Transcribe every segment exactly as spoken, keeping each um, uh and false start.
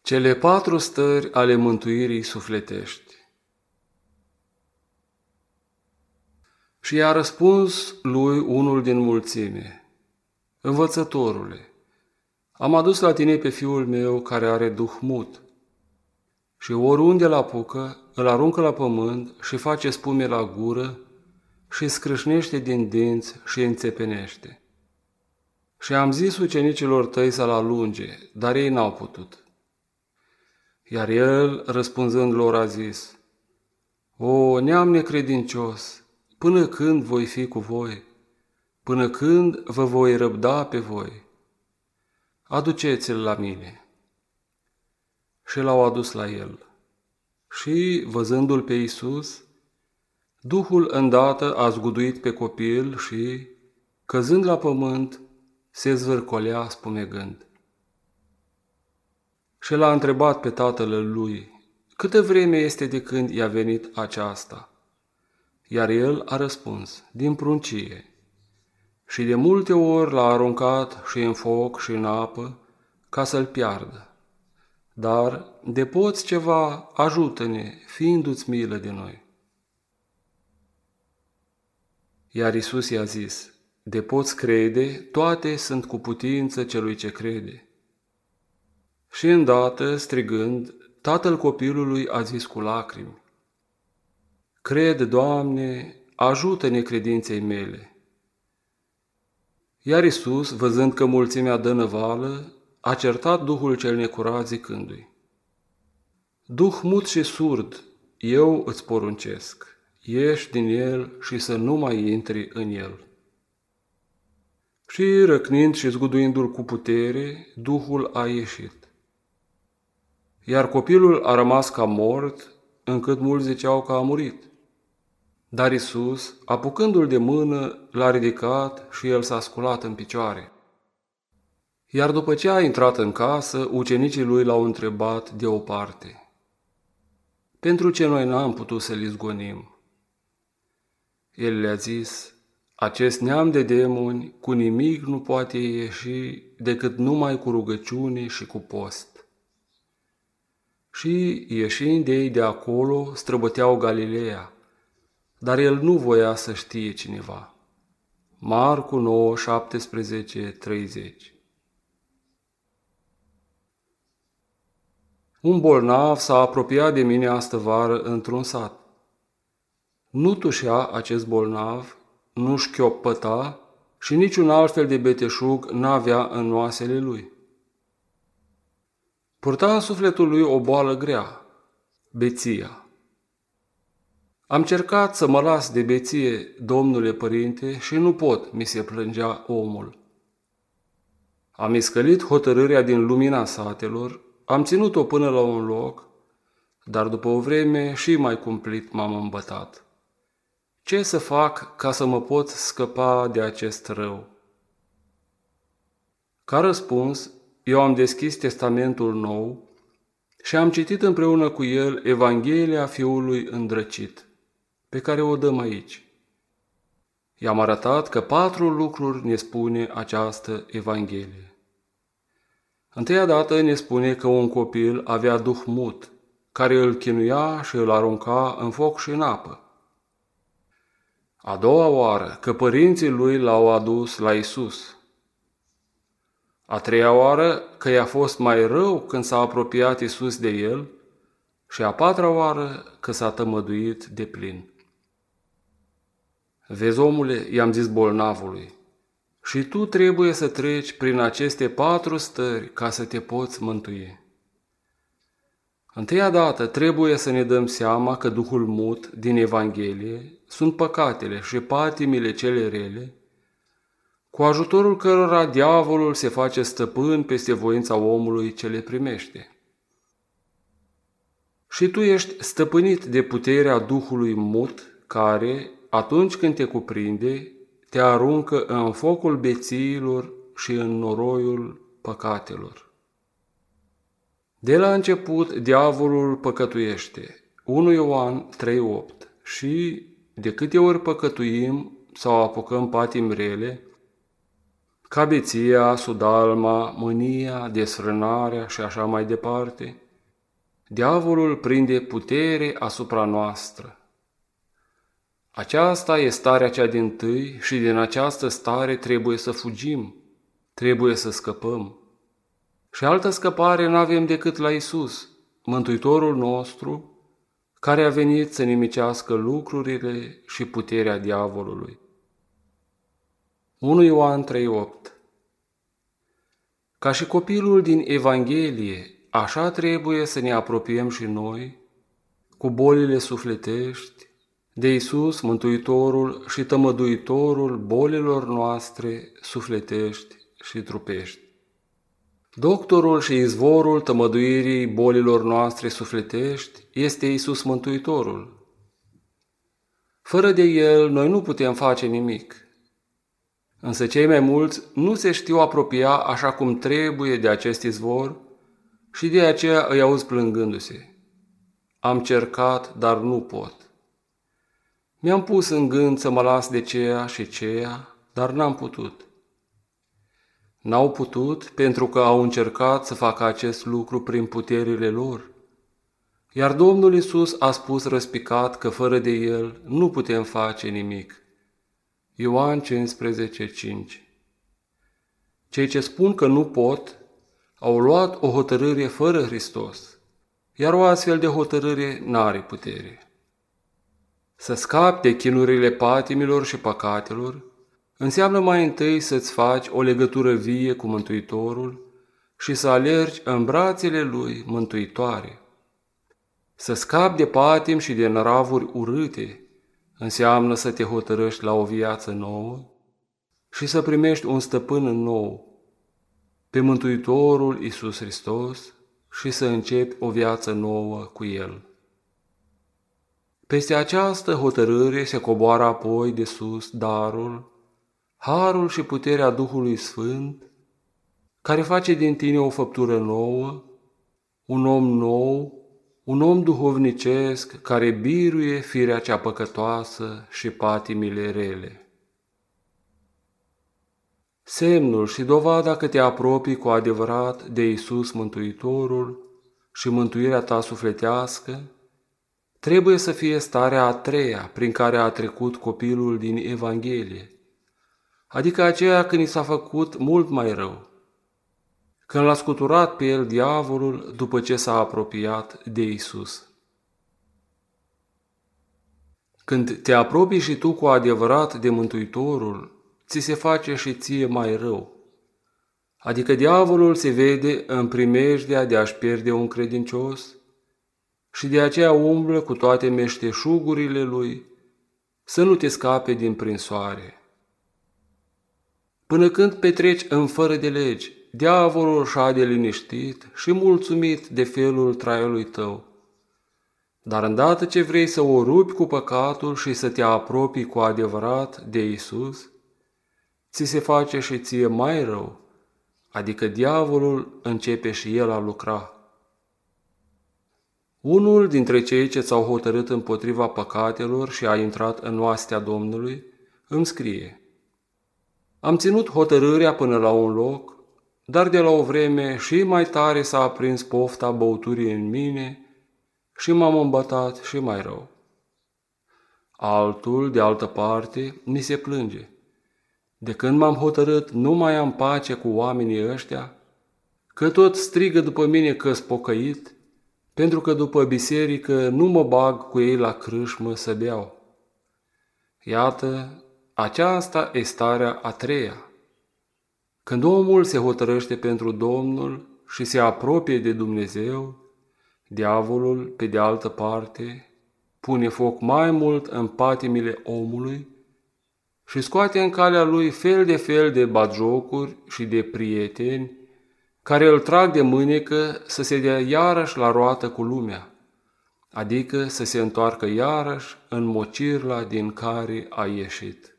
Cele patru stări ale mântuirii sufletești. Și i-a răspuns lui unul din mulțime: Învățătorule, am adus la tine pe fiul meu care are duh mut. Și oriunde îl apucă, îl aruncă la pământ și face spume la gură și scrâșnește din dinți și înțepenește. Și am zis ucenicilor tăi să-l alunge, dar ei n-au putut. Iar el, răspunzând lor, a zis: O, neam necredincios, până când voi fi cu voi? Până când vă voi răbda pe voi? Aduceți-l la mine. Și l-au adus la el. Și, văzându-l pe Iisus, Duhul îndată a zguduit pe copil și, căzând la pământ, se zvârcolea spumegând. Și l-a întrebat pe tatăl lui: Câtă vreme este de când i-a venit aceasta? Iar el a răspuns: Din pruncie. Și de multe ori l-a aruncat și în foc și în apă ca să-l piardă. Dar, de poți ceva, ajută-ne, fiindu-ți milă de noi. Iar Iisus i-a zis: De poți crede, toate sunt cu putință celui ce crede. Și îndată, strigând, tatăl copilului a zis cu lacrimi: Cred, Doamne, ajută-ne credinței mele. Iar Iisus, văzând că mulțimea dă năvală, a certat duhul cel necurat zicându-i: Duh mut și surd, eu îți poruncesc, ieși din el și să nu mai intri în el. Și răcnind și zguduindu-l cu putere, duhul a ieșit. Iar copilul a rămas ca mort, încât mulți ziceau că a murit. Dar Iisus, apucându-l de mână, l-a ridicat și el s-a sculat în picioare. Iar după ce a intrat în casă, ucenicii lui l-au întrebat de o parte: Pentru ce noi n-am putut să-l izgonim? El le-a zis: Acest neam de demoni cu nimic nu poate ieși decât numai cu rugăciune și cu post. Și, ieșind ei de acolo, străbăteau Galileea, dar el nu voia să știe cineva. Marcu nouă, șaptesprezece, treizeci. Un bolnav s-a apropiat de mine astăvară într-un sat. Nu tușea acest bolnav, nu șchiopăta și niciun alt fel de beteșug n-avea în oasele lui. Purta în sufletul lui o boală grea, beția. Am cercat să mă las de beție, domnule părinte, și nu pot, mi se plângea omul. Am iscălit hotărârea din lumina satelor, am ținut-o până la un loc, dar după o vreme și mai cumplit m-am îmbătat. Ce să fac ca să mă pot scăpa de acest rău? Ca răspuns, eu am deschis Testamentul Nou și am citit împreună cu el Evanghelia Fiului Îndrăcit, pe care o dăm aici. I-am arătat că patru lucruri ne spune această Evanghelie. Întâia dată ne spune că un copil avea duh mut, care îl chinuia și îl arunca în foc și în apă. A doua oară, că părinții lui l-au adus la Iisus. A treia oară, că i-a fost mai rău când s-a apropiat Iisus de el. Și a patra oară, că s-a tămăduit de plin. Vezi, omule, i-am zis bolnavului, și tu trebuie să treci prin aceste patru stări ca să te poți mântui. Întâia dată trebuie să ne dăm seama că Duhul mut din Evanghelie sunt păcatele și patimile cele rele, cu ajutorul cărora diavolul se face stăpân peste voința omului ce le primește. Și tu ești stăpânit de puterea Duhului mut, care, atunci când te cuprinde, te aruncă în focul bețiilor și în noroiul păcatelor. De la început, diavolul păcătuiește, unu Ioan trei opt, și, de câte ori păcătuim sau apucăm patimi rele, ca beția, sudalma, mânia, desfrânarea și așa mai departe, diavolul prinde putere asupra noastră. Aceasta e starea cea dintâi și din această stare trebuie să fugim, trebuie să scăpăm. Și altă scăpare n-avem decât la Isus, Mântuitorul nostru, care a venit să nimicească lucrurile și puterea diavolului. unu Ioan trei opt. Ca și copilul din Evanghelie, așa trebuie să ne apropiem și noi, cu bolile sufletești, de Isus, Mântuitorul și tămăduitorul bolilor noastre sufletești și trupești. Doctorul și izvorul tămăduirii bolilor noastre sufletești este Isus Mântuitorul. Fără de El, noi nu putem face nimic. Însă cei mai mulți nu se știu apropia așa cum trebuie de acest izvor și de aceea îi auzi plângându-se. Am cercat, dar nu pot. Mi-am pus în gând să mă las de ceea și ceea, dar n-am putut. N-au putut pentru că au încercat să facă acest lucru prin puterile lor. Iar Domnul Iisus a spus răspicat că fără de El nu putem face nimic. Ioan cincisprezece cinci. Cei ce spun că nu pot, au luat o hotărâre fără Hristos, iar o astfel de hotărâre n-are putere. Să scapi de chinurile patimilor și păcatelor înseamnă mai întâi să-ți faci o legătură vie cu Mântuitorul și să alergi în brațele Lui mântuitoare. Să scapi de patim și de năravuri urâte înseamnă să te hotărăști la o viață nouă și să primești un stăpân nou, pe Mântuitorul Iisus Hristos, și să începi o viață nouă cu El. Peste această hotărâre se coboară apoi de sus darul, harul și puterea Duhului Sfânt, care face din tine o făptură nouă, un om nou, un om duhovnicesc care biruie firea cea păcătoasă și patimile rele. Semnul și dovada că te apropii cu adevărat de Iisus Mântuitorul și mântuirea ta sufletească trebuie să fie starea a treia prin care a trecut copilul din Evanghelie, adică aceea când i s-a făcut mult mai rău, când l-a scuturat pe el diavolul după ce s-a apropiat de Iisus. Când te apropii și tu cu adevărat de Mântuitorul, ți se face și ție mai rău, adică diavolul se vede în primejdea de a-și pierde un credincios și de aceea umblă cu toate meșteșugurile lui să nu te scape din prinsoare. Până când petreci în fără de legi, diavolul șade liniștit și mulțumit de felul traiului tău. Dar îndată ce vrei să o rupi cu păcatul și să te apropii cu adevărat de Iisus, ți se face și ție mai rău, adică diavolul începe și el a lucra. Unul dintre cei ce s-au hotărât împotriva păcatelor și a intrat în oastea Domnului îmi scrie: Am ținut hotărârea până la un loc, dar de la o vreme și mai tare s-a aprins pofta băuturii în mine și m-am îmbătat și mai rău. Altul, de altă parte, mi se plânge: De când m-am hotărât, nu mai am pace cu oamenii ăștia, că tot strigă după mine că-s pocăit, pentru că după biserică nu mă bag cu ei la crâșmă să beau. Iată, aceasta e starea a treia. Când omul se hotărăște pentru Domnul și se apropie de Dumnezeu, diavolul, pe de altă parte, pune foc mai mult în patimile omului și scoate în calea lui fel de fel de batjocuri și de prieteni care îl trag de mânecă să se dea iarăși la roată cu lumea, adică să se întoarcă iarăși în mocirla din care a ieșit.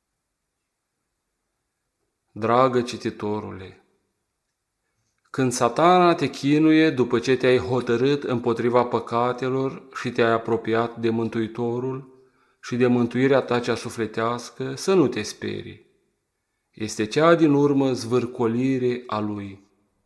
Dragă cititorule, când Satana te chinuie după ce te-ai hotărât împotriva păcatelor și te-ai apropiat de Mântuitorul și de mântuirea ta cea sufletească, să nu te sperii. este cea din urmă zvârcolire a lui.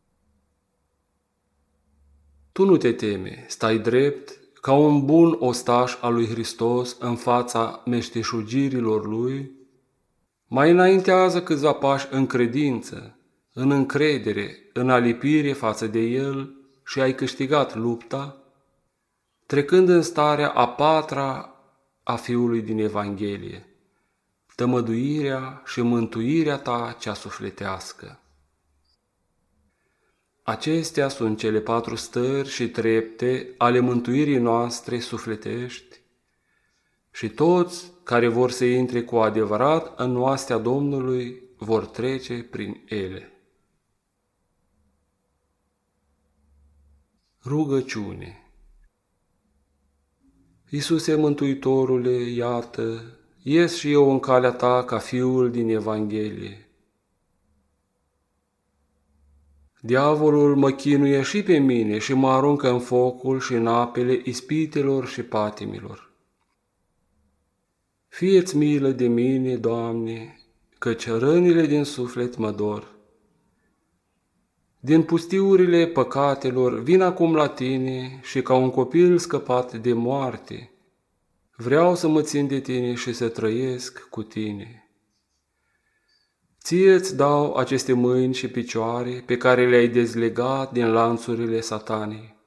Tu nu te teme, stai drept, ca un bun ostaș al lui Hristos în fața meșteșugirilor lui, mai înaintează câțiva pași în credință, în încredere, în alipire față de el și ai câștigat lupta, trecând în starea a patra a Fiului din Evanghelie, tămăduirea și mântuirea ta cea sufletească. Acestea sunt cele patru stări și trepte ale mântuirii noastre sufletești și toți care vor să intre cu adevărat în oastea Domnului vor trece prin ele. Rugăciune. Iisuse Mântuitorule, iată, ies și eu în calea ta ca fiul din Evanghelie. Diavolul mă chinuie și pe mine și mă aruncă în focul și în apele ispitelor și patimilor. Fie-ți milă de mine, Doamne, căci rănile din suflet mă dor. Din pustiurile păcatelor vin acum la tine și ca un copil scăpat de moarte, vreau să mă țin de tine și să trăiesc cu tine. Ție-ți dau aceste mâini și picioare pe care le-ai dezlegat din lanțurile satanei.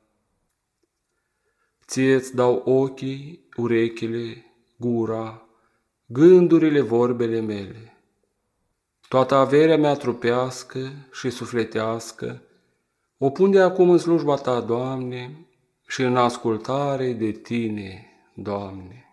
Ție-ți dau ochii, urechile, gura, gândurile, vorbele mele. Toată averea mea trupească și sufletească o pun de acum în slujba ta, Doamne, și în ascultare de tine, Doamne.